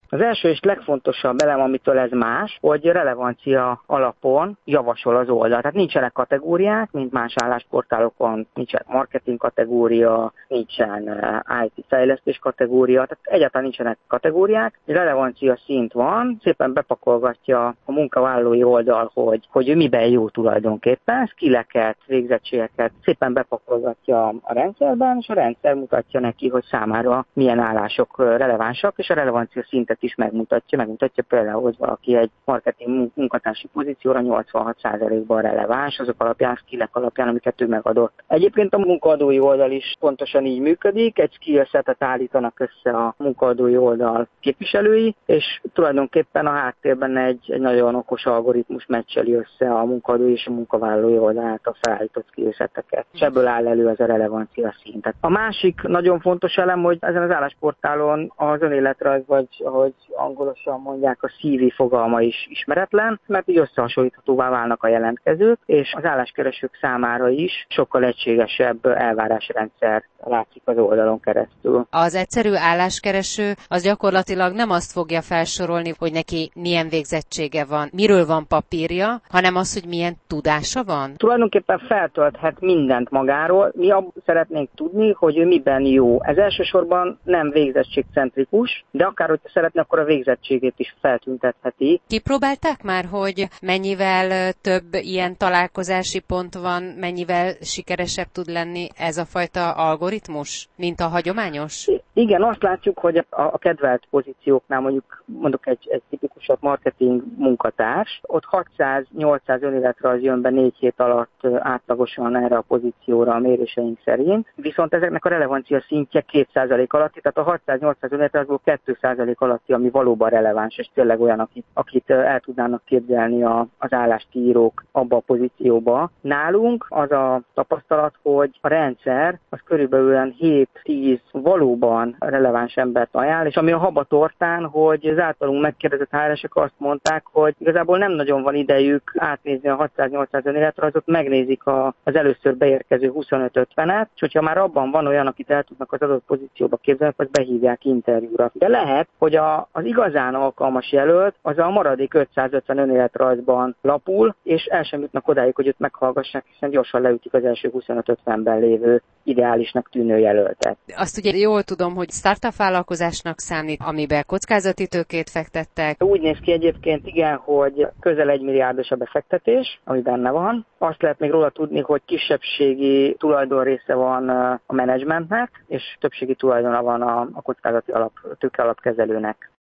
Az első és legfontosabb elem, amitől ez más, hogy relevancia alapon javasol az oldal. Tehát nincsenek kategóriák, mint más állásportálokon, nincsen marketing kategória, nincsen IT fejlesztés kategória, tehát egyáltalán nincsenek kategóriák. Relevancia szint van, szépen bepakolgatja a munkavállalói oldal, hogy ő miben jó tulajdonképpen, skilleket, végzettségeket szépen bepakolgatja a rendszerben, és a rendszer mutatja neki, hogy számára milyen állások relevánsak, és a relevancia szintet is megmutatja például, hogy valaki egy marketing munkatársi pozícióra 86%-ban releváns, azok alapján, skillek alapján, amiket ő megadott. Egyébként a munkaadói oldal is pontosan így működik, egy skillsetet állítanak össze a munkaadói oldal képviselői, és tulajdonképpen a háttérben egy nagyon okos algoritmus meccseli össze a munkaadói és a munkavállalói oldal által felállított skillseteket, és ebből áll elő ez a relevancia szint. A másik nagyon fontos elem, hogy ezen az állásportálon az önéletrajz, vagy ahogy angolosan mondják, a CV fogalma is ismeretlen, mert így összehasonlíthatóvá válnak a jelentkezők, és az álláskeresők számára is sokkal egységesebb elvárásrendszer látszik az oldalon keresztül. Az egyszerű álláskereső az gyakorlatilag nem azt fogja felsorolni, hogy neki milyen végzettsége van, miről van papírja, hanem az, hogy milyen tudása van? Tulajdonképpen feltölthet mindent magáról. Mi szeretnénk tudni, hogy ő miben jó. Ez elsősorban nem végzettségcentrikus, de akár, hogyha szeretne, akkor a végzettségét is feltüntetheti. Kipróbálták már, hogy mennyivel több ilyen találkozási pont van, mennyivel sikeresebb tud lenni ez a fajta algoritmus, mint a hagyományos? Igen, azt látjuk, hogy a kedvelt pozícióknál mondjuk egy tipikusat marketing munkatárs, ott 600-800 önéletrajz jön be 4 hét alatt átlagosan erre a pozícióra a méréseink szerint, viszont ezeknek a relevancia szintje 2% alatti, tehát a 600-800 önéletrajzból 2% alatti, ami valóban releváns, és tényleg olyan, akit el tudnának képzelni az álláskiírók abba a pozícióba. Nálunk az a tapasztalat, hogy a rendszer az körülbelül 7-10 valóban releváns embert ajánl, és ami a habatortán, hogy az általunk megkérdezett HR-esek azt mondták, hogy igazából nem nagyon van idejük átnézni a 600-800 önéletrajzot, megnézik az először beérkező 25-50-et, és hogyha már abban van olyan, akit el tudnak az adott pozícióba képzelni, azt behívják interjúra. De lehet, hogy az igazán alkalmas jelölt az a maradék 550 önéletrajzban lapul, és el sem jutnak odáig, hogy őt meghallgassák, hiszen gyorsan leütik az első 25-50-ben lévő ideálisnak tűnő jelöltet. Azt ugye jól tudom, hogy startup vállalkozásnak számít, amiben kockázati tőkét fektettek. Úgy néz ki egyébként, igen, hogy közel 1 milliárdos a befektetés, ami benne van. Azt lehet még róla tudni, hogy kisebbségi tulajdonrésze van a menedzsmentnek, és többségi tulajdona van a kockázati tőke alapkezelőnek.